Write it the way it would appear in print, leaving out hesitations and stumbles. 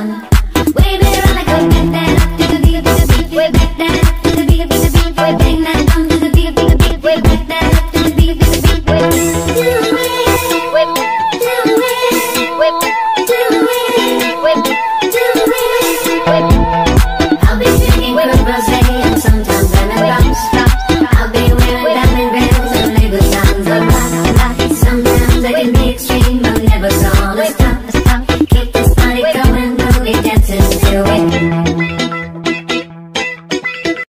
fun. Wave it around like a back that up to the beat, to the beat. Way back that up to the beat, to the beat. Way bang that drum to the beat, to the beat. Way back that up to the beat, to the beat. Way do it, way do it, way do it, way do it. I'll be drinking with rosé and sometimes lemon drops. I'll be wearing diamond rings and label sounds of rock. Sometimes I can be extreme, but never so. Let's stop. Keep this party going, we'll be dancing till we